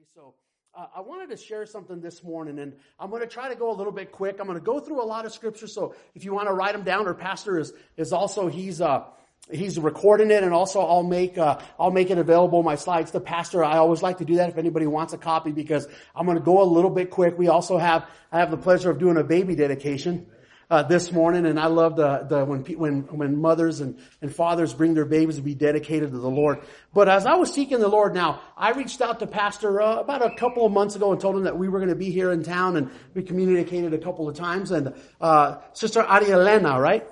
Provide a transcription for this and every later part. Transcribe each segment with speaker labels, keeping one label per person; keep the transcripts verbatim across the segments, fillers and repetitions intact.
Speaker 1: So uh, I wanted to share something this morning, and I'm going to try to go a little bit quick. I'm going to go through a lot of scripture, so if you want to write them down, our pastor is is also he's uh he's recording it, and also I'll make uh I'll make it available my slides to pastor. I always like to do that if anybody wants a copy, because I'm going to go a little bit quick. We also have I have the pleasure of doing a baby dedication Uh, this morning, and I love the, the, when, when, when mothers and, and fathers bring their babies to be dedicated to the Lord. But as I was seeking the Lord now, I reached out to Pastor, uh, about a couple of months ago and told him that we were going to be here in town, and we communicated a couple of times, and, uh, Sister Arielena, right?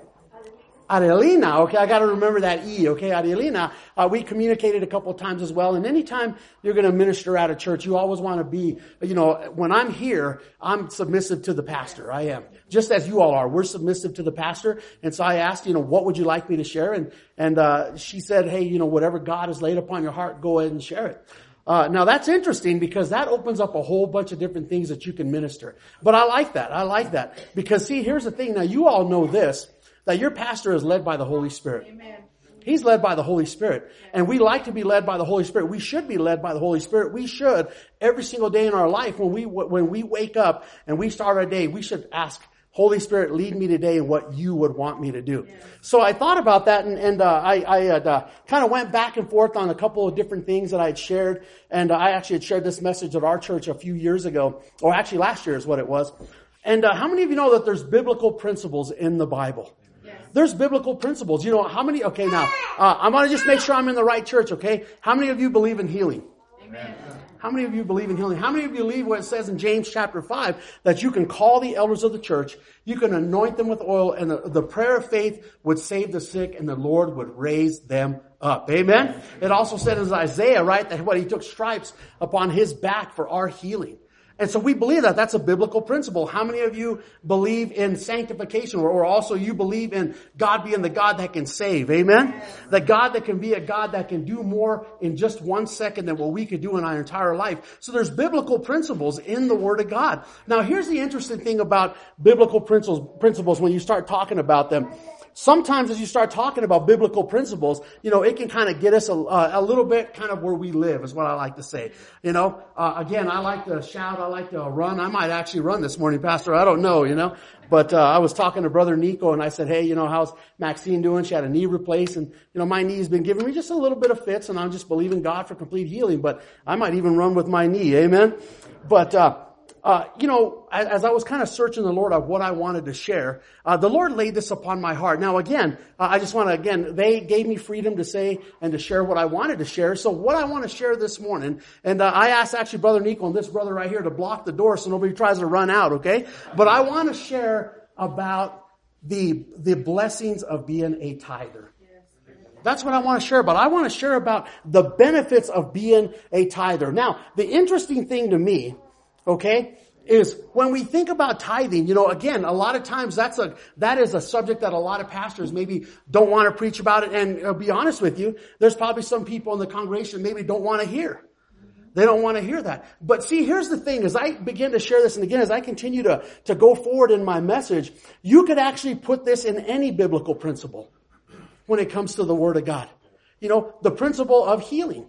Speaker 1: Arielena, okay, I gotta remember that E, okay, Arielena, uh, we communicated a couple of times as well, and anytime you're gonna minister at a church, you always wanna be, you know, when I'm here, I'm submissive to the pastor, I am. Just as you all are, we're submissive to the pastor, and so I asked, you know, what would you like me to share, and, and, uh, she said, hey, you know, whatever God has laid upon your heart, go ahead and share it. Uh, now that's interesting, because that opens up a whole bunch of different things that you can minister. But I like that, I like that, because see, here's the thing, now you all know this, that your pastor is led by the Holy Spirit. Amen. He's led by the Holy Spirit. And we like to be led by the Holy Spirit. We should be led by the Holy Spirit. We should, every single day in our life, when we, when we wake up and we start our day, we should ask, Holy Spirit, lead me today in what you would want me to do. Yes. So I thought about that, and, and uh, I, I had, uh, kind of went back and forth on a couple of different things that I had shared. And uh, I actually had shared this message at our church a few years ago, or actually last year is what it was. And uh, how many of you know that there's biblical principles in the Bible? There's biblical principles. You know, how many, okay, now, uh, I want to just make sure I'm in the right church, okay? How many of you believe in healing? Amen. How many of you believe in healing? How many of you believe what it says in James chapter five, that you can call the elders of the church, you can anoint them with oil, and the, the prayer of faith would save the sick, and the Lord would raise them up. Amen? It also said in Isaiah, right, that what he took stripes upon his back for our healing. And so we believe that. That's a biblical principle. How many of you believe in sanctification, or, or also you believe in God being the God that can save? Amen? The God that can be a God that can do more in just one second than what we could do in our entire life. So there's biblical principles in the Word of God. Now here's the interesting thing about biblical principles, principles when you start talking about them. Sometimes as you start talking about biblical principles, you know, it can kind of get us a, a little bit kind of where we live, is what I like to say. You know, uh, again, I like to shout, I like to run. I might actually run this morning, Pastor. I don't know, you know. But uh, I was talking to Brother Nico, and I said, hey, you know, how's Maxine doing? She had a knee replaced, and, you know, my knee's been giving me just a little bit of fits, and I'm just believing God for complete healing. But I might even run with my knee, amen? But, uh, Uh, you know, as, as I was kind of searching the Lord of what I wanted to share, uh, the Lord laid this upon my heart. Now again, uh, I just want to, again, they gave me freedom to say and to share what I wanted to share. So what I want to share this morning, and uh, I asked actually Brother Nico and this brother right here to block the door so nobody tries to run out, okay? But I want to share about the, the blessings of being a tither. That's what I want to share about. I want to share about the benefits of being a tither. Now, the interesting thing to me, okay, is when we think about tithing, you know, again, a lot of times that's a, that is a subject that a lot of pastors maybe don't want to preach about it. And I'll be honest with you, there's probably some people in the congregation maybe don't want to hear. They don't want to hear that. But see, here's the thing, as I begin to share this, and again, as I continue to, to go forward in my message, you could actually put this in any biblical principle when it comes to the Word of God. You know, the principle of healing.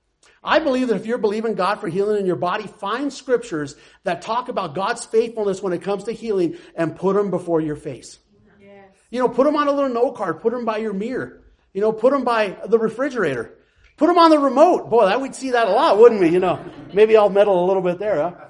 Speaker 1: I believe that if you're believing God for healing in your body, find scriptures that talk about God's faithfulness when it comes to healing and put them before your face. Yes. You know, put them on a little note card, put them by your mirror, you know, put them by the refrigerator, put them on the remote. Boy, that we'd see that a lot, wouldn't we? You know, maybe I'll meddle a little bit there, huh?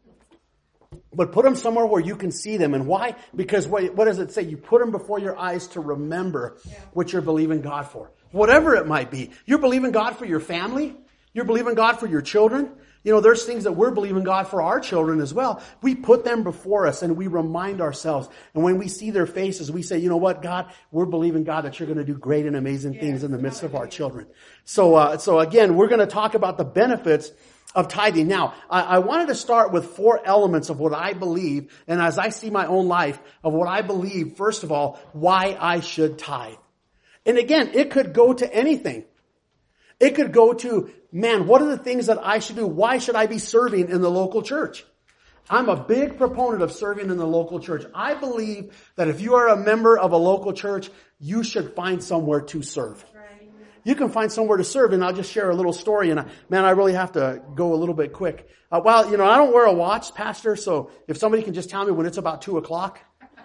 Speaker 1: But put them somewhere where you can see them. And why? Because what, what does it say? You put them before your eyes to remember yeah. what you're believing God for. Whatever it might be. You're believing God for your family. You're believing God for your children. You know, there's things that we're believing God for our children as well. We put them before us and we remind ourselves. And when we see their faces, we say, you know what, God, we're believing, God, that you're going to do great and amazing things in the midst of our children. So, uh, so again, we're going to talk about the benefits of tithing. Now, I, I wanted to start with four elements of what I believe, and as I see my own life, of what I believe, first of all, why I should tithe. And again, it could go to anything. It could go to, man, what are the things that I should do? Why should I be serving in the local church? I'm a big proponent of serving in the local church. I believe that if you are a member of a local church, you should find somewhere to serve. you can find somewhere to serve. And I'll just share a little story. And I, man, I really have to go a little bit quick. Uh, well, you know, I don't wear a watch, Pastor. So if somebody can just tell me when it's about two o'clock.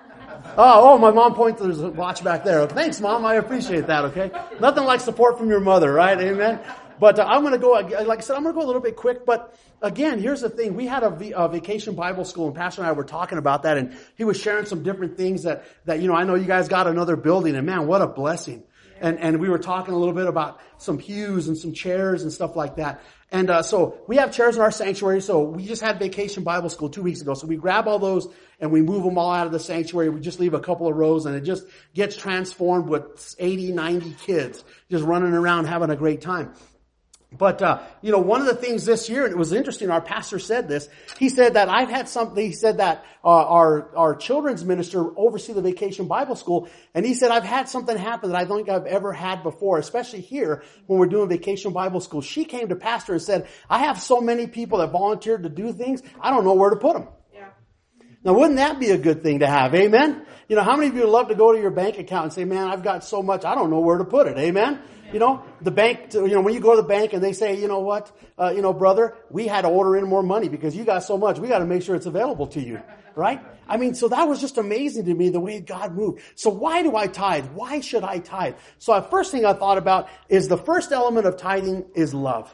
Speaker 1: Oh, oh, my mom pointed to the watch back there. Thanks, Mom. I appreciate that. Okay. Nothing like support from your mother, right? Amen. But uh, I'm going to go, like I said, I'm going to go a little bit quick. But again, here's the thing. We had a, v, a vacation Bible school, and Pastor and I were talking about that, and he was sharing some different things that, that, you know, I know you guys got another building, and man, what a blessing. And, and we were talking a little bit about some pews and some chairs and stuff like that. And, uh, so we have chairs in our sanctuary. So we just had vacation Bible school two weeks ago. So we grab all those and we move them all out of the sanctuary. We just leave a couple of rows and it just gets transformed with eighty, ninety kids just running around having a great time. But, uh, you know, one of the things this year, and it was interesting, our pastor said this, he said that I've had something, he said that, uh, our, our children's minister oversee the vacation Bible school, and he said, I've had something happen that I don't think I've ever had before, especially here when we're doing vacation Bible school. She came to pastor and said, I have so many people that volunteered to do things, I don't know where to put them. Yeah. Now, wouldn't that be a good thing to have? Amen? You know, how many of you would love to go to your bank account and say, man, I've got so much, I don't know where to put it. Amen? You know, the bank, you know, when you go to the bank and they say, you know what, uh, you know, brother, we had to order in more money because you got so much. We got to make sure it's available to you. Right? I mean, so that was just amazing to me, the way God moved. So why do I tithe? Why should I tithe? So the first thing I thought about is the first element of tithing is love.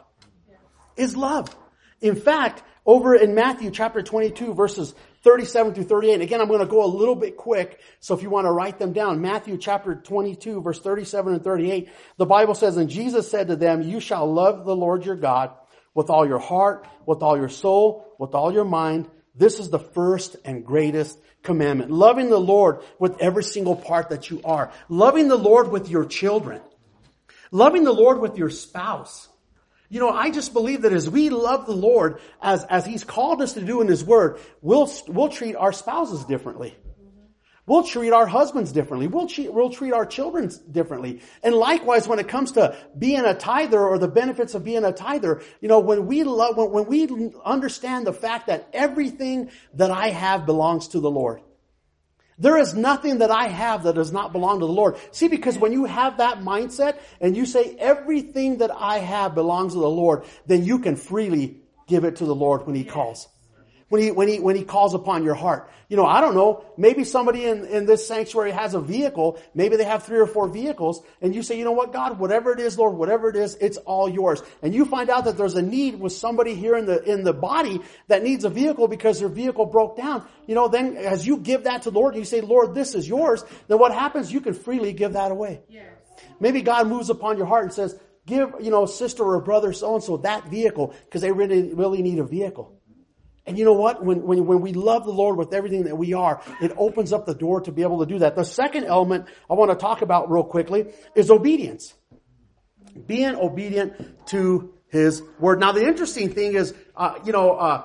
Speaker 1: Is love. In fact, over in Matthew chapter twenty-two, verses thirty-seven through thirty-eight. And again, I'm going to go a little bit quick. So if you want to write them down, Matthew chapter twenty-two, verse thirty-seven and thirty-eight, the Bible says, and Jesus said to them, you shall love the Lord your God with all your heart, with all your soul, with all your mind. This is the first and greatest commandment. Loving the Lord with every single part that you are. Loving the Lord with your children. Loving the Lord with your spouse. You know, I just believe that as we love the Lord, as, as He's called us to do in His Word, we'll, we'll treat our spouses differently. We'll treat our husbands differently. We'll treat, we'll treat our children differently. And likewise, when it comes to being a tither or the benefits of being a tither, you know, when we love, when, when we understand the fact that everything that I have belongs to the Lord. There is nothing that I have that does not belong to the Lord. See, because when you have that mindset and you say everything that I have belongs to the Lord, then you can freely give it to the Lord when He calls. When he, when he, when he calls upon your heart. You know, I don't know, maybe somebody in, in this sanctuary has a vehicle, maybe they have three or four vehicles, and you say, you know what, God, whatever it is, Lord, whatever it is, it's all yours. And you find out that there's a need with somebody here in the, in the body that needs a vehicle because their vehicle broke down. You know, then as you give that to the Lord and you say, Lord, this is yours, then what happens? You can freely give that away. Yes. Maybe God moves upon your heart and says, give, you know, sister or brother so-and-so that vehicle because they really, really need a vehicle. And you know what? When, when, when we love the Lord with everything that we are, it opens up the door to be able to do that. The second element I want to talk about real quickly is obedience. Being obedient to His Word. Now the interesting thing is, uh, you know, uh,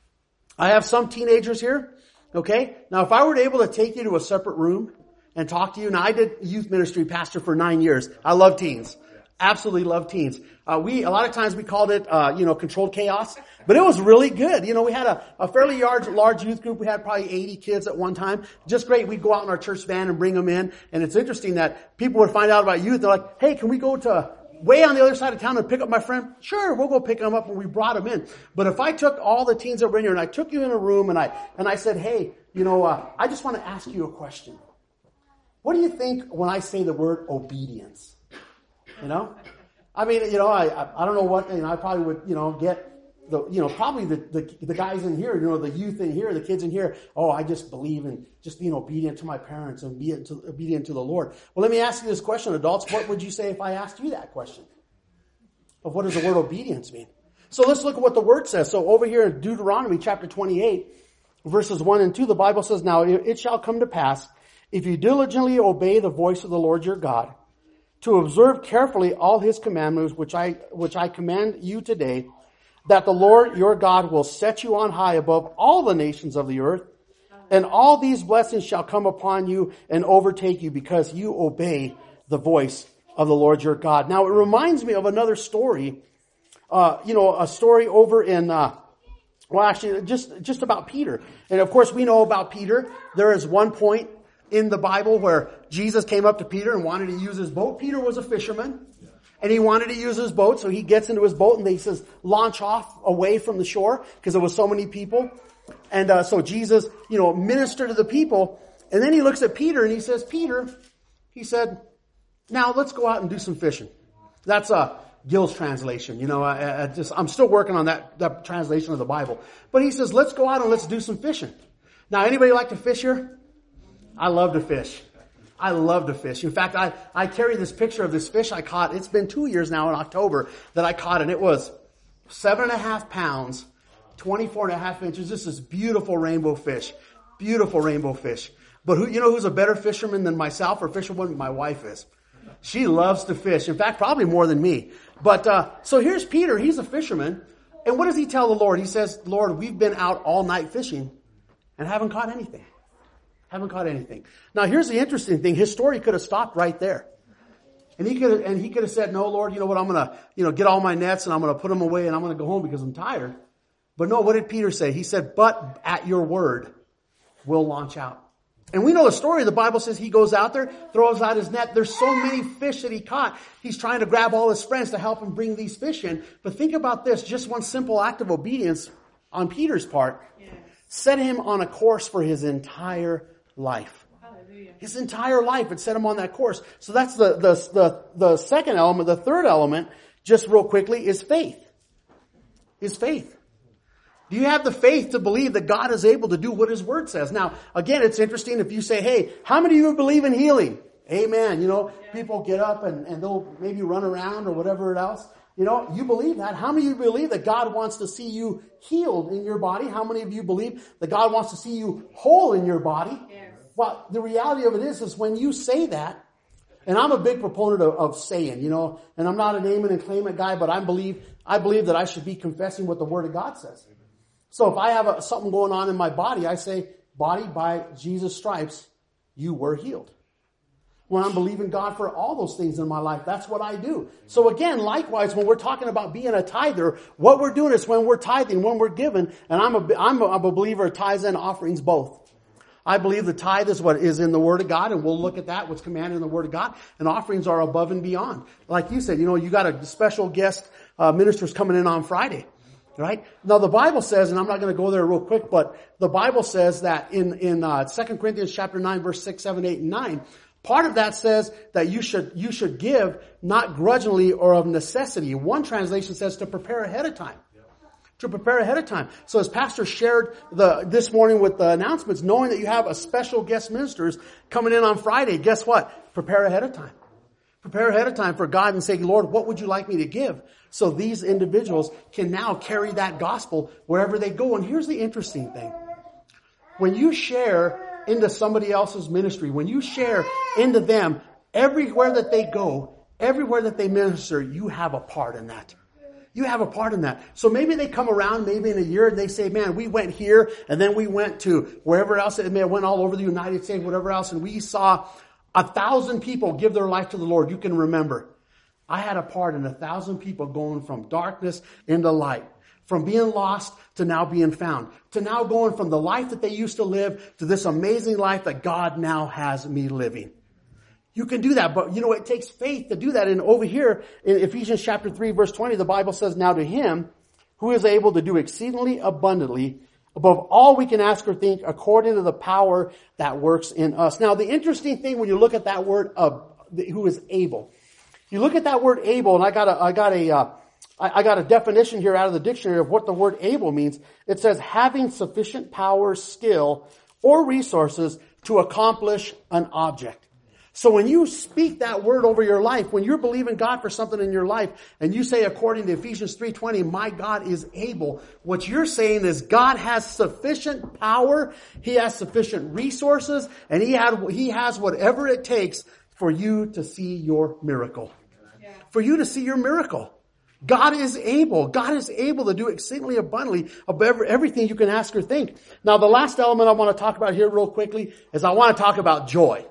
Speaker 1: I have some teenagers here. Okay. Now if I were able to take you to a separate room and talk to you, now I did youth ministry pastor for nine years. I love teens. Absolutely love teens. Uh, we, a lot of times we called it, uh, you know, controlled chaos, but it was really good. You know, we had a, a fairly large, large youth group. We had probably eighty kids at one time. Just great. We'd go out in our church van and bring them in. And it's interesting that people would find out about youth. They're like, hey, can we go to way on the other side of town and pick up my friend? Sure, we'll go pick them up. And we brought them in. But if I took all the teens that were in here and I took you in a room and I, and I said, hey, you know, uh, I just want to ask you a question. What do you think when I say the word obedience? You know? I mean, you know, I, I, I don't know what, you know, I probably would, you know, get the, you know, probably the, the, the guys in here, you know, the youth in here, the kids in here. Oh, I just believe in just being obedient to my parents and being to, obedient to the Lord. Well, let me ask you this question, adults. What would you say if I asked you that question? Of what does the word obedience mean? So let's look at what the word says. So over here in Deuteronomy chapter twenty-eight, verses one and two, the Bible says, now it shall come to pass, if you diligently obey the voice of the Lord your God, to observe carefully all His commandments, which I, which I command you today, that the Lord your God will set you on high above all the nations of the earth, and all these blessings shall come upon you and overtake you because you obey the voice of the Lord your God. Now it reminds me of another story, uh, you know, a story over in, uh, well actually just, just about Peter. And of course we know about Peter. There is one point in the Bible where Jesus came up to Peter and wanted to use his boat. Peter was a fisherman. and he wanted to use his boat, so he gets into his boat and he says, launch off away from the shore because there was so many people. And uh, so Jesus, you know, ministered to the people. And then he looks at Peter and he says, Peter, he said, now let's go out and do some fishing. That's uh, Gill's translation. You know, I, I just, I'm still working on that, that translation of the Bible. But he says, let's go out and let's do some fishing. Now, anybody like to fish here? I love to fish. I love to fish. In fact, I, I carry this picture of this fish I caught. It's been two years now in October that I caught, and it was seven and a half pounds, twenty-four and a half inches. This is beautiful rainbow fish. Beautiful rainbow fish. But who, you know who's a better fisherman than myself or fisherwoman? My wife is. She loves to fish. In fact, probably more than me. But, uh, so here's Peter. He's a fisherman. And what does he tell the Lord? He says, Lord, we've been out all night fishing and haven't caught anything. Haven't caught anything. Now here's the interesting thing. His story could have stopped right there. And he could have, and he could have said, no, Lord, you know what? I'm going to, you know, get all my nets and I'm going to put them away and I'm going to go home because I'm tired. But no, what did Peter say? He said, but at your word, we'll launch out. And we know the story. The Bible says he goes out there, throws out his net. There's so many fish that he caught. He's trying to grab all his friends to help him bring these fish in. But think about this. Just one simple act of obedience on Peter's part yes. set him on a course for his entire life. Hallelujah. His entire life. It set him on that course. So that's the, the, the, the second element. The third element, just real quickly, is faith. Is faith. Do you have the faith to believe that God is able to do what His Word says? Now, again, it's interesting if you say, hey, how many of you believe in healing? Amen. You know, yeah. people get up and, and they'll maybe run around or whatever else. You know, you believe that. How many of you believe that God wants to see you healed in your body? How many of you believe that God wants to see you whole in your body? Yes. Well, the reality of it is, is when you say that, and I'm a big proponent of, of saying, you know, and I'm not a name it and claim it guy, but I believe, I believe that I should be confessing what the Word of God says. So if I have a, something going on in my body, I say, body, by Jesus' stripes, you were healed. When I'm believing God for all those things in my life, that's what I do. So again, likewise, when we're talking about being a tither, what we're doing is when we're tithing, when we're giving, and I'm a, I'm a, I'm a believer of tithes and offerings both. I believe the tithe is what is in the Word of God, and we'll look at that, what's commanded in the Word of God, and offerings are above and beyond. Like you said, you know, you got a special guest uh, ministers coming in on Friday. Right? Now the Bible says, and I'm not going to go there real quick, but the Bible says that in, in, uh, Second Corinthians chapter nine, verse six, seven, eight, and nine, part of that says that you should, you should give not grudgingly or of necessity. One translation says to prepare ahead of time. To prepare ahead of time. So as Pastor shared the, this morning with the announcements, knowing that you have a special guest ministers coming in on Friday, guess what? Prepare ahead of time. Prepare ahead of time for God and say, Lord, what would you like me to give? So these individuals can now carry that gospel wherever they go. And here's the interesting thing. When you share into somebody else's ministry, when you share into them, everywhere that they go, everywhere that they minister, you have a part in that. You have a part in that. So maybe they come around, maybe in a year, and they say, man, we went here, and then we went to wherever else. It may have went all over the United States, whatever else, and we saw a thousand people give their life to the Lord. You can remember. I had a part in a thousand people going from darkness into light. From being lost to now being found. To now going from the life that they used to live to this amazing life that God now has me living. You can do that, but you know, it takes faith to do that. And over here in Ephesians chapter three, verse twenty, the Bible says, now to Him who is able to do exceedingly abundantly above all we can ask or think, according to the power that works in us. Now, the interesting thing when you look at that word of who is able, you look at that word able, and I got a, I got a, uh, I, I got a definition here out of the dictionary of what the word able means. It says having sufficient power, skill, or resources to accomplish an object. So when you speak that word over your life, when you're believing God for something in your life, and you say according to Ephesians three twenty, my God is able, what you're saying is God has sufficient power, He has sufficient resources, and He had, He has whatever it takes for you to see your miracle. Yeah. For you to see your miracle. God is able. God is able to do exceedingly abundantly above everything you can ask or think. Now the last element I want to talk about here real quickly is I want to talk about joy.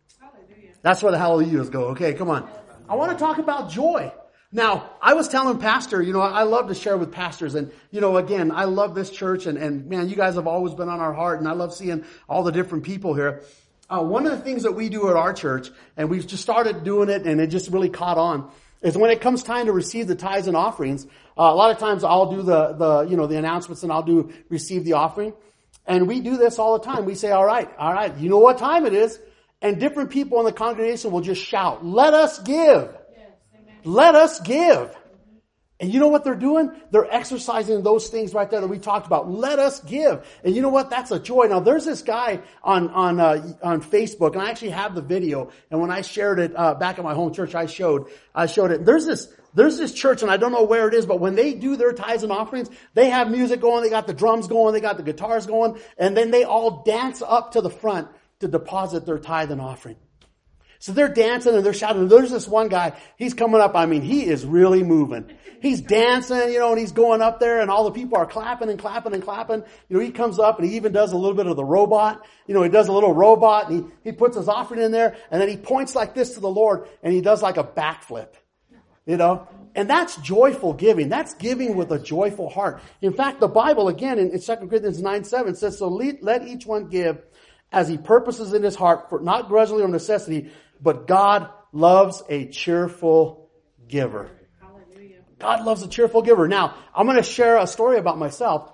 Speaker 1: That's where the hallelujahs go. Okay, come on. I want to talk about joy. Now, I was telling Pastor, you know, I love to share with pastors. And, you know, again, I love this church. And, and man, you guys have always been on our heart. And I love seeing all the different people here. Uh, one of the things that we do at our church, and we've just started doing it, and it just really caught on, is when it comes time to receive the tithes and offerings, uh, a lot of times I'll do the, the, you know, the announcements and I'll do receive the offering. And we do this all the time. We say, all right, all right, you know what time it is. And different people in the congregation will just shout, let us give. Yes, let us give. And you know what they're doing? They're exercising those things right there that we talked about. Let us give. And you know what? That's a joy. Now there's this guy on, on, uh, on Facebook, and I actually have the video. And when I shared it, uh, back at my home church, I showed, I showed it. There's this, there's this church, and I don't know where it is, but when they do their tithes and offerings, they have music going, they got the drums going, they got the guitars going, and then they all dance up to the front to deposit their tithe and offering. So they're dancing and they're shouting. There's this one guy, he's coming up. I mean, he is really moving. He's dancing, you know, and he's going up there and all the people are clapping and clapping and clapping. You know, he comes up and he even does a little bit of the robot. You know, he does a little robot and he, he puts his offering in there and then he points like this to the Lord and he does like a backflip, you know, and that's joyful giving. That's giving with a joyful heart. In fact, the Bible again in, in Second Corinthians nine seven says, so let, let each one give as he purposes in his heart, for not grudgingly or necessity, but God loves a cheerful giver. Hallelujah. God loves a cheerful giver. Now, I'm going to share a story about myself.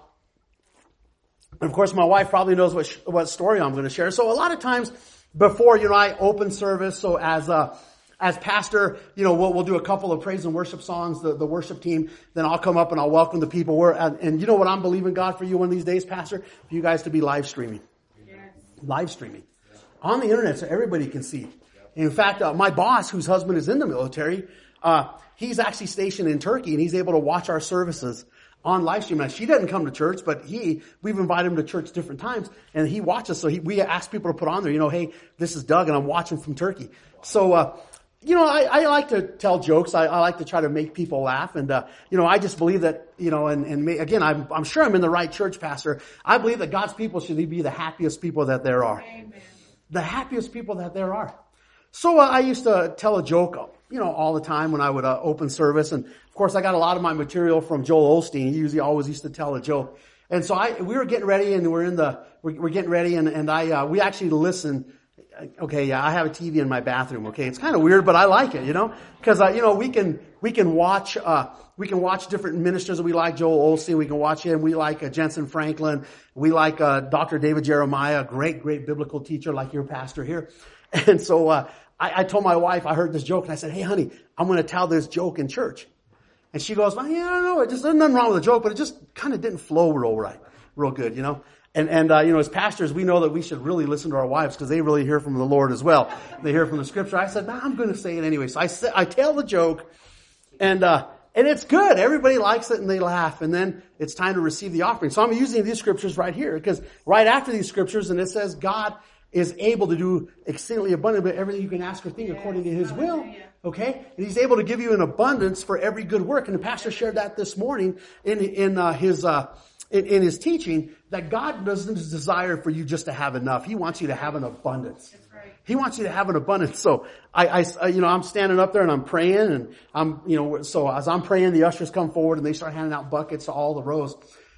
Speaker 1: And of course, my wife probably knows what, sh- what story I'm going to share. So a lot of times before, you know, I open service, so as a, as pastor, you know, we'll, we'll do a couple of praise and worship songs, the, the worship team, then I'll come up and I'll welcome the people. We're, and, and you know what I'm believing God for you one of these days, Pastor? For you guys to be live streaming. Yes. Live streaming. On the internet so everybody can see. In fact, uh, my boss, whose husband is in the military, uh, he's actually stationed in Turkey and he's able to watch our services on live stream. Now, she doesn't come to church, but he, we've invited him to church different times and he watches. So he, we ask people to put on there, you know, hey, this is Doug and I'm watching from Turkey. So, uh, you know, I, I like to tell jokes. I, I like to try to make people laugh. And, uh, you know, I just believe that, you know, and, and may, again, I'm, I'm sure I'm in the right church, Pastor. I believe that God's people should be the happiest people that there are. Amen. The happiest people that there are. So uh, I used to tell a joke, you know, all the time when I would uh, open service. And of course, I got a lot of my material from Joel Osteen. He usually always used to tell a joke. And so I, we were getting ready and we're in the, we're, we're getting ready and, and I, uh, we actually listened. Okay, yeah, I have a T V in my bathroom. Okay, it's kind of weird, but I like it, you know, because uh, you know we can we can watch uh we can watch different ministers that we like. Joel Osteen, we can watch him. We like uh, Jensen Franklin. We like uh Doctor David Jeremiah, great great biblical teacher like your pastor here. And so uh I, I told my wife I heard this joke and I said, hey honey, I'm going to tell this joke in church. And she goes, well, yeah, I don't know, it just there's nothing wrong with the joke, but it just kind of didn't flow real right, real good, you know. And, and, uh, you know, as pastors, we know that we should really listen to our wives because they really hear from the Lord as well. They hear from the scripture. I said, nah, I'm going to say it anyway. So I said, I tell the joke and, uh, and it's good. Everybody likes it and they laugh. And then it's time to receive the offering. So I'm using these scriptures right here because right after these scriptures, and it says God is able to do exceedingly abundantly everything you can ask or think according to his will. Okay. And he's able to give you an abundance for every good work. And the pastor shared that this morning in, in, uh, his, uh, In, in his teaching, that God doesn't desire for you just to have enough. He wants you to have an abundance. That's right. He wants you to have an abundance. So I, I, you know, I'm standing up there and I'm praying and I'm, you know, so as I'm praying, the ushers come forward and they start handing out buckets to all the rows.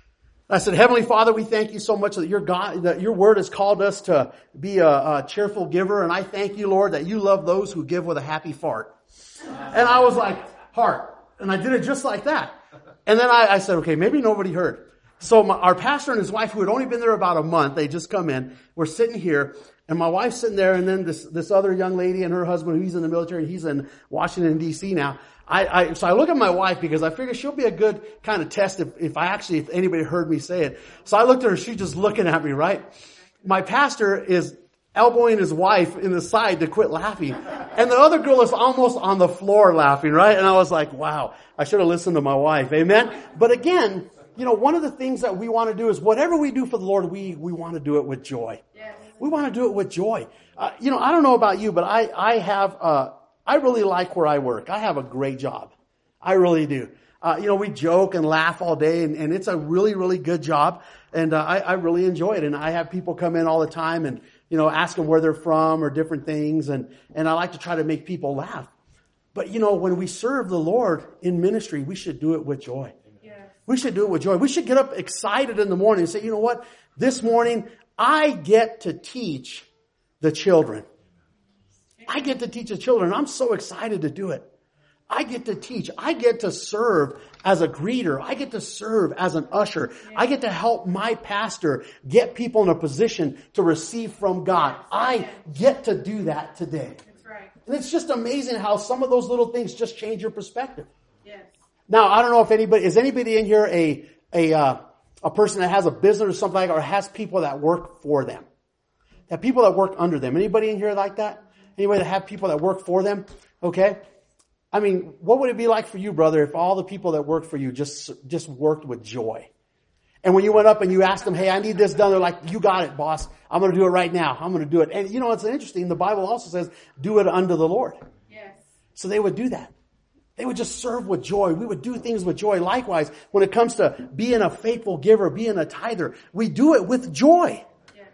Speaker 1: I said, Heavenly Father, we thank you so much that your God, that your word has called us to be a, a cheerful giver. And I thank you, Lord, that you love those who give with a happy fart. And I was like, heart. And I did it just like that. And then I, I said, okay, maybe nobody heard. So my, our pastor and his wife, who had only been there about a month, they just come in. We're sitting here, and my wife's sitting there, and then this this other young lady and her husband, he's in the military, he's in Washington, D C now. I, I so I look at my wife because I figure she'll be a good kind of test if, if I actually, if anybody heard me say it. So I looked at her, she's just looking at me, right? My pastor is elbowing his wife in the side to quit laughing. And the other girl is almost on the floor laughing, right? And I was like, wow, I should have listened to my wife. Amen? But again, you know, one of the things that we want to do is whatever we do for the Lord, we, we want to do it with joy. Yes. We want to do it with joy. Uh, you know, I don't know about you, but I, I have, uh, I really like where I work. I have a great job. I really do. Uh, you know, we joke and laugh all day and, and it's a really, really good job. And, uh, I, I really enjoy it. And I have people come in all the time and, you know, ask them where they're from or different things. And, and I like to try to make people laugh. But, you know, when we serve the Lord in ministry, we should do it with joy. We should do it with joy. We should get up excited in the morning and say, you know what? This morning, I get to teach the children. I get to teach the children. I'm so excited to do it. I get to teach. I get to serve as a greeter. I get to serve as an usher. I get to help my pastor get people in a position to receive from God. I get to do that today.
Speaker 2: That's right.
Speaker 1: And it's just amazing how some of those little things just change your perspective.
Speaker 2: Yes.
Speaker 1: Now, I don't know if anybody, is anybody in here a, a, uh, a person that has a business or something like that, or has people that work for them? That people that work under them. Anybody in here like that? Anybody that have people that work for them? Okay. I mean, what would it be like for you, brother, if all the people that worked for you just, just worked with joy? And when you went up and you asked them, hey, I need this done, they're like, you got it, boss. I'm going to do it right now. I'm going to do it. And you know, it's interesting. The Bible also says, do it unto the Lord.
Speaker 2: Yes. So
Speaker 1: they would do that. They would just serve with joy. We would do things with joy. Likewise, when it comes to being a faithful giver, being a tither, we do it with joy.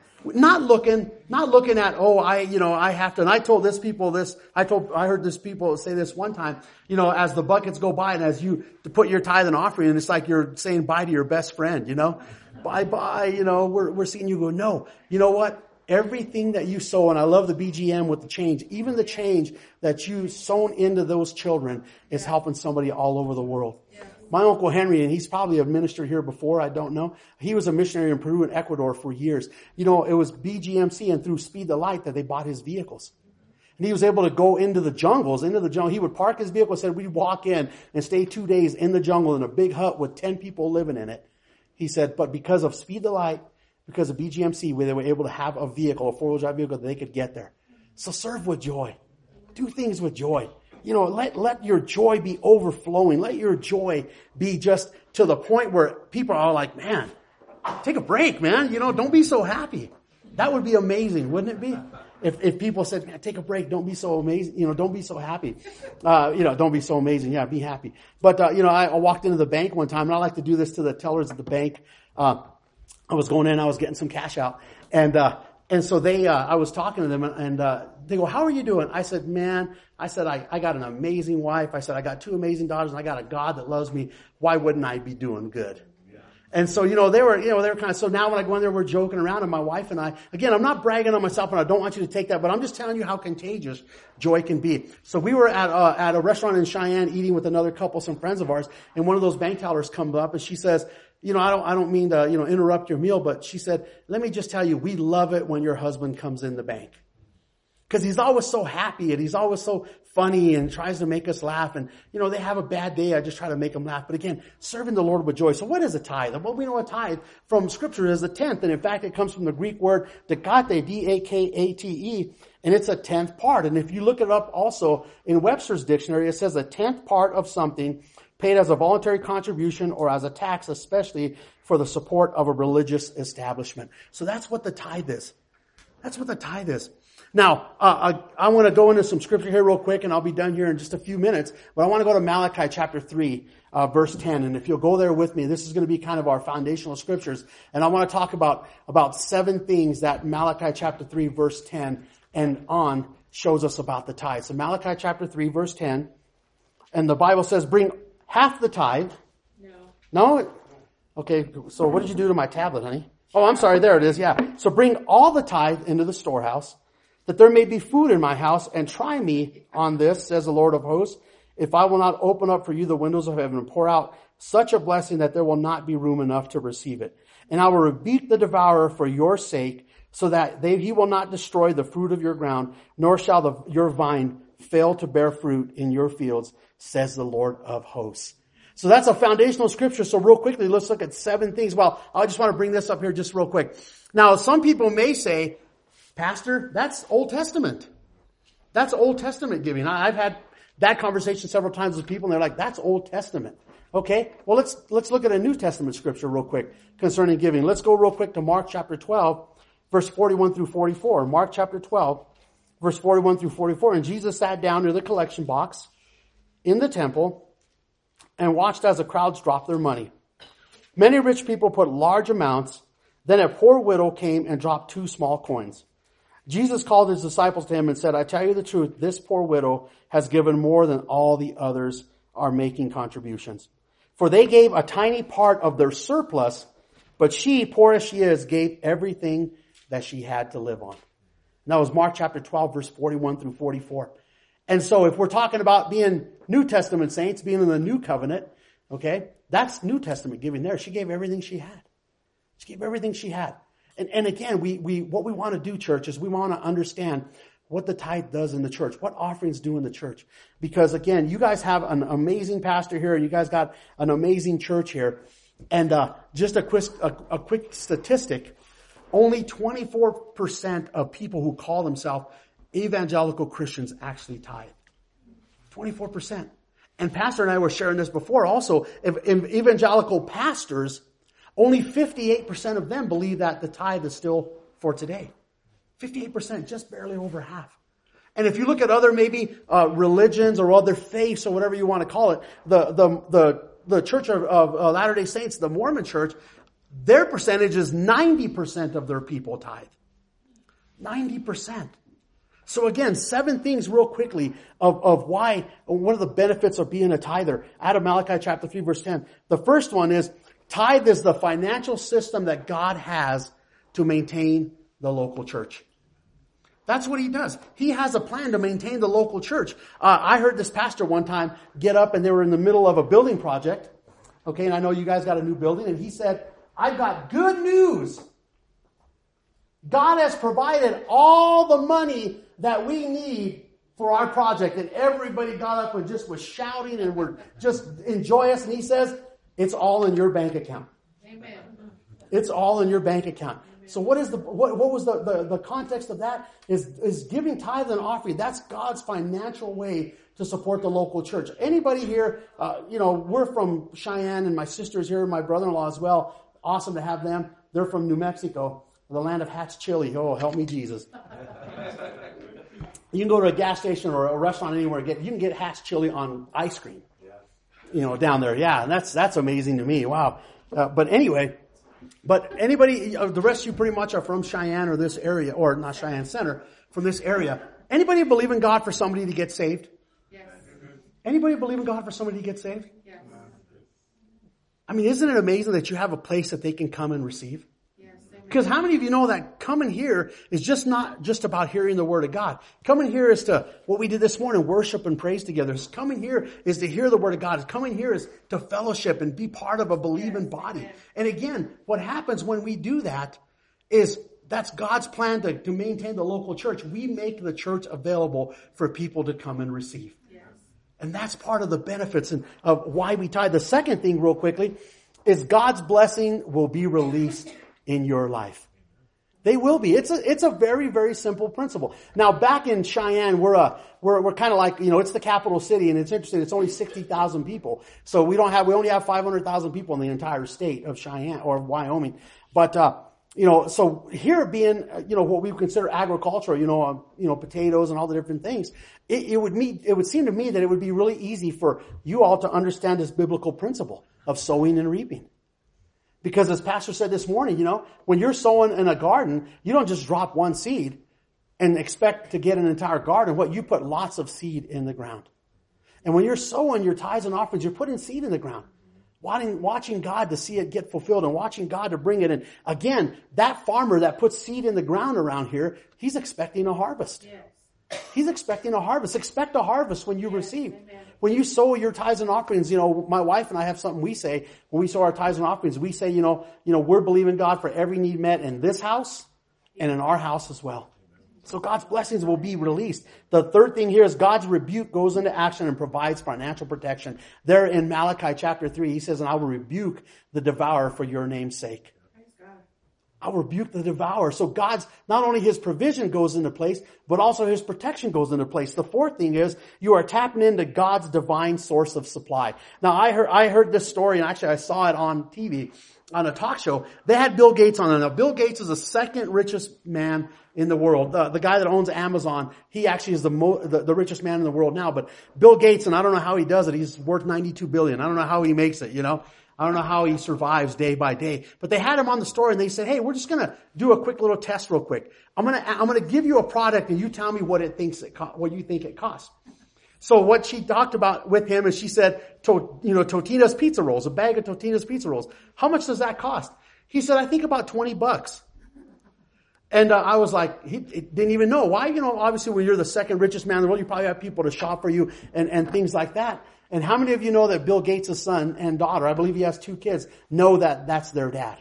Speaker 1: Not looking, not looking at, oh, I, you know, I have to, and I told this people this, I told, I heard this people say this one time, you know, as the buckets go by and as you to put your tithe and offering, and it's like you're saying bye to your best friend, you know, bye bye, you know, we're, we're seeing you go, no, you know what? Everything that you sow, and I love the B G M with the change, even the change that you sown into those children is helping somebody all over the world. Yeah. My Uncle Henry, and he's probably a minister here before, I don't know. He was a missionary in Peru and Ecuador for years. You know, it was B G M C and through Speed the Light that they bought his vehicles. And he was able to go into the jungles, into the jungle. He would park his vehicle, said we'd walk in and stay two days in the jungle in a big hut with ten people living in it. He said, but because of Speed the Light, because of B G M C, where they were able to have a vehicle, a four-wheel drive vehicle, that they could get there. So serve with joy. Do things with joy. You know, let, let your joy be overflowing. Let your joy be just to the point where people are like, man, take a break, man. You know, don't be so happy. That would be amazing, wouldn't it be? If, if people said, man, take a break, don't be so amazing, you know, don't be so happy. Uh, you know, don't be so amazing. Yeah, be happy. But, uh, you know, I, I walked into the bank one time, and I like to do this to the tellers at the bank. Uh, I was going in, I was getting some cash out. And, uh, and so they, uh, I was talking to them, and, and uh, they go, how are you doing? I said, man, I said, I, I got an amazing wife. I said, I got two amazing daughters, and I got a God that loves me. Why wouldn't I be doing good? Yeah. And so, you know, they were, you know, they were kind of, so now when I go in there, we're joking around, and my wife and I, again, I'm not bragging on myself, and I don't want you to take that, but I'm just telling you how contagious joy can be. So we were at, uh, at a restaurant in Cheyenne eating with another couple, some friends of ours, and one of those bank tellers comes up, and she says, you know, I don't, I don't mean to, you know, interrupt your meal, but she said, let me just tell you, we love it when your husband comes in the bank. Cause he's always so happy and he's always so funny and tries to make us laugh. And, you know, they have a bad day. I just try to make them laugh. But again, serving the Lord with joy. So what is a tithe? Well, we know a tithe from scripture is a tenth. And in fact, it comes from the Greek word dakate, D A K A T E. And it's a tenth part. And if you look it up also in Webster's dictionary, it says a tenth part of something paid as a voluntary contribution or as a tax, especially for the support of a religious establishment. So that's what the tithe is. That's what the tithe is. Now, uh, I, I want to go into some scripture here real quick, and I'll be done here in just a few minutes. But I want to go to Malachi chapter three, uh, verse ten. And if you'll go there with me, this is going to be kind of our foundational scriptures. And I want to talk about, about seven things that Malachi chapter three, verse ten and on shows us about the tithe. So Malachi chapter three, verse ten. And the Bible says, bring half the tithe.
Speaker 2: No.
Speaker 1: No? Okay, so what did you do to my tablet, honey? Oh, I'm sorry, there it is, yeah. So bring all the tithe into the storehouse, that there may be food in my house, and try me on this, says the Lord of hosts, if I will not open up for you the windows of heaven and pour out such a blessing that there will not be room enough to receive it. And I will rebuke the devourer for your sake, so that they, he will not destroy the fruit of your ground, nor shall the, your vine fail to bear fruit in your fields, says the Lord of hosts. So that's a foundational scripture. So real quickly, let's look at seven things. Well, I just want to bring this up here just real quick. Now, some people may say, Pastor, that's Old Testament. That's Old Testament giving. I've had that conversation several times with people, and they're like, that's Old Testament. Okay, well, let's let's look at a New Testament scripture real quick concerning giving. Let's go real quick to Mark chapter twelve, verse forty-one through forty-four. Mark chapter twelve, verse forty-one through forty-four. And Jesus sat down near the collection box in the temple and watched as the crowds dropped their money. Many rich people put large amounts. Then a poor widow came and dropped two small coins. Jesus called his disciples to him and said, I tell you the truth, this poor widow has given more than all the others are making contributions. For they gave a tiny part of their surplus, but she, poor as she is, gave everything that she had to live on. And that was Mark chapter twelve, verse forty-one through forty-four. And so if we're talking about being New Testament saints, being in the new covenant, okay, that's New Testament giving there. She gave everything she had. She gave everything she had. And, and again, we, we, what we want to do, church, is we want to understand what the tithe does in the church, what offerings do in the church. Because again, you guys have an amazing pastor here. You guys got an amazing church here. And, uh, just a quick, a, a quick statistic. Only twenty-four percent of people who call themselves evangelical Christians actually tithe. twenty-four percent. And Pastor and I were sharing this before also. If, if evangelical pastors, only fifty-eight percent of them believe that the tithe is still for today. fifty-eight percent, just barely over half. And if you look at other maybe uh, religions or other faiths or whatever you want to call it, the the the, the Church of, of uh, Latter-day Saints, the Mormon Church, their percentage is ninety percent of their people tithe. ninety percent. So again, seven things real quickly of, of why, what are the benefits of being a tither. Out of Malachi chapter three verse ten. The first one is, tithe is the financial system that God has to maintain the local church. That's what he does. He has a plan to maintain the local church. Uh, I heard this pastor one time get up and they were in the middle of a building project. Okay, and I know you guys got a new building. And he said, I've got good news. God has provided all the money that we need for our project. And everybody got up and just was shouting and were just joyous. And he says, it's all in your bank account. Amen. It's all in your bank account. So what is the what, what was the, the, the context of that? Is is giving tithe and offering. That's God's financial way to support the local church. Anybody here, uh, you know, we're from Cheyenne and my sister's here, my brother-in-law as well. Awesome to have them. They're from New Mexico, the land of Hatch chili. Oh, help me Jesus. You can go to a gas station or a restaurant anywhere and get, you can get Hatch chili on ice cream. You know, down there. Yeah, and that's, that's amazing to me. Wow. Uh, but anyway, but anybody, uh, the rest of you pretty much are from Cheyenne or this area, or not Cheyenne Center, from this area. Anybody believe in God for somebody to get saved? Yes. Anybody believe in God for somebody to get saved? Yes. I mean, isn't it amazing that you have a place that they can come and receive? Because how many of you know that coming here is just not just about hearing the Word of God? Coming here is to, what we did this morning, worship and praise together. Coming here is to hear the Word of God. Coming here is to fellowship and be part of a believing body. And again, what happens when we do that is that's God's plan to, to maintain the local church. We make the church available for people to come and receive. Yes. And that's part of the benefits and of why we tithe. The second thing real quickly is God's blessing will be released in your life. They will be. It's a, it's a very, very simple principle. Now, back in Cheyenne, we're a, we're, we're kind of like, you know, it's the capital city, and it's interesting. It's only sixty thousand people. So we don't have, we only have five hundred thousand people in the entire state of Cheyenne or Wyoming. But, uh, you know, so here being, you know, what we consider agricultural, you know, um, you know, potatoes and all the different things, it, it would meet, it would seem to me that it would be really easy for you all to understand this biblical principle of sowing and reaping. Because as Pastor said this morning, you know, when you're sowing in a garden, you don't just drop one seed and expect to get an entire garden. What you put lots of seed in the ground. And when you're sowing your tithes and offerings, you're putting seed in the ground. Watching, watching God to see it get fulfilled and watching God to bring it in. Again, that farmer that puts seed in the ground around here, he's expecting a harvest. Yes. He's expecting a harvest. Expect a harvest when you yes, receive. Amen. When you sow your tithes and offerings, you know, my wife and I have something we say when we sow our tithes and offerings. We say, you know, you know, we're believing God for every need met in this house and in our house as well. So God's blessings will be released. The third thing here is God's rebuke goes into action and provides financial protection. There in Malachi chapter three, he says, and I will rebuke the devourer for your name's sake. I'll rebuke the devourer. So God's, not only his provision goes into place, but also his protection goes into place. The fourth thing is you are tapping into God's divine source of supply. Now I heard, I heard this story, and actually I saw it on T V, on a talk show. They had Bill Gates on it. Now Bill Gates is the second richest man in the world. The, the guy that owns Amazon, he actually is the, mo, the the richest man in the world now. But Bill Gates, and I don't know how he does it. He's worth ninety-two billion dollars. I don't know how he makes it, you know. I don't know how he survives day by day, but they had him on the story and they said, hey, we're just going to do a quick little test real quick. I'm going to, I'm going to give you a product and you tell me what it thinks it, co- what you think it costs. So what she talked about with him is she said, to, you know, Totino's pizza rolls, a bag of Totino's pizza rolls. How much does that cost? He said, I think about twenty bucks. And uh, I was like, he, he didn't even know. Why? You know, obviously when you're the second richest man in the world, you probably have people to shop for you and, and things like that. And how many of you know that Bill Gates' son and daughter, I believe he has two kids, know that that's their dad?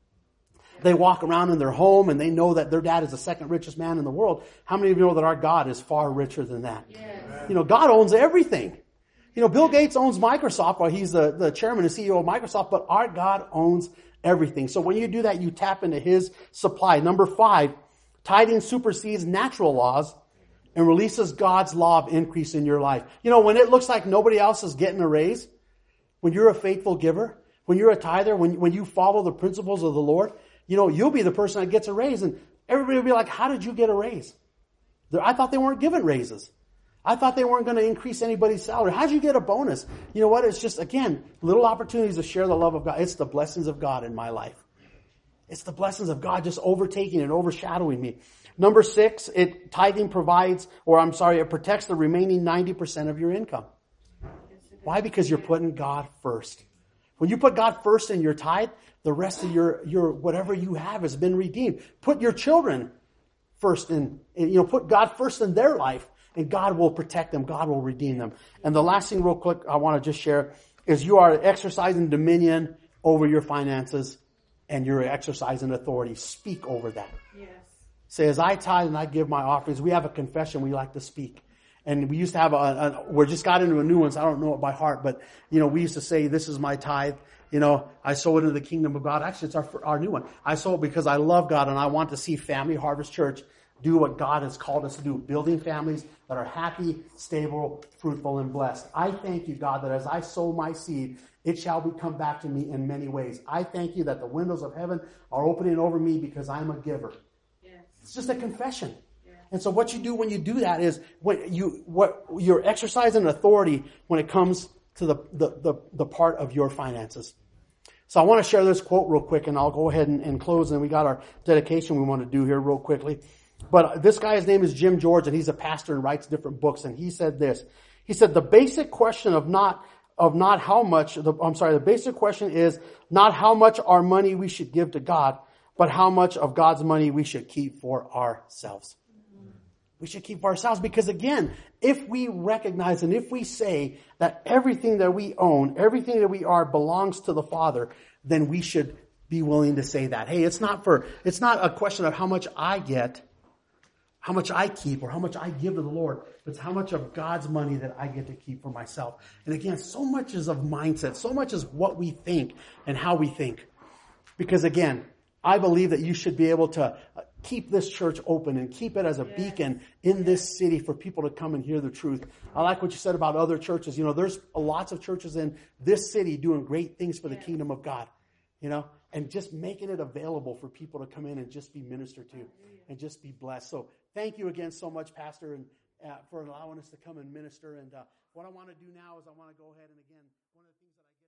Speaker 1: They walk around in their home and they know that their dad is the second richest man in the world. How many of you know that our God is far richer than that? Yes. You know, God owns everything. You know, Bill Gates owns Microsoft, while he's the, the chairman and C E O of Microsoft, but our God owns everything. So when you do that, you tap into his supply. Number five, tithing supersedes natural laws and releases God's law of increase in your life. You know, when it looks like nobody else is getting a raise, when you're a faithful giver, when you're a tither, when, when you follow the principles of the Lord, you know, you'll be the person that gets a raise. And everybody will be like, how did you get a raise? I thought they weren't given raises. I thought they weren't going to increase anybody's salary. How'd you get a bonus? You know what? It's just, again, little opportunities to share the love of God. It's the blessings of God in my life. It's the blessings of God just overtaking and overshadowing me. Number six, it tithing provides, or I'm sorry, it protects the remaining ninety percent of your income. Why? Because you're putting God first. When you put God first in your tithe, the rest of your, your whatever you have has been redeemed. Put your children first in, you know, put God first in their life, and God will protect them. God will redeem them. And the last thing real quick I want to just share is you are exercising dominion over your finances, and you're exercising authority. Speak over that. Yes. Say, as I tithe and I give my offerings, we have a confession we like to speak. And we used to have a, a we just got into a new one, so I don't know it by heart, but, you know, we used to say, this is my tithe. You know, I sow it into the kingdom of God. Actually, it's our, our new one. I sow it because I love God and I want to see Family Harvest Church do what God has called us to do, building families that are happy, stable, fruitful, and blessed. I thank you, God, that as I sow my seed, it shall be come back to me in many ways. I thank you that the windows of heaven are opening over me because I'm a giver. Yes. It's just a confession. Yes. And so what you do when you do that is when you what you're exercising authority when it comes to the the the, the part of your finances. So I want to share this quote real quick, and I'll go ahead and, and close. And we got our dedication we want to do here real quickly. But this guy's name is Jim George, and he's a pastor and writes different books. And he said this. He said, the basic question of not, of not how much, the, I'm sorry, the basic question is not how much our money we should give to God, but how much of God's money we should keep for ourselves. We should keep for ourselves because, again, if we recognize and if we say that everything that we own, everything that we are belongs to the Father, then we should be willing to say that. Hey, it's not for, it's not a question of how much I get, how much I keep, or how much I give to the Lord. It's how much of God's money that I get to keep for myself. And again, so much is of mindset. So much is what we think and how we think. Because again, I believe that you should be able to keep this church open and keep it as a yes. beacon in yes. this city for people to come and hear the truth. I like what you said about other churches. You know, there's lots of churches in this city doing great things for the yes. kingdom of God. You know, and just making it available for people to come in and just be ministered to and just be blessed. So thank you again so much, Pastor, and uh, for allowing us to come and minister. And uh, what I want to do now is I want to go ahead and again, one of the things that I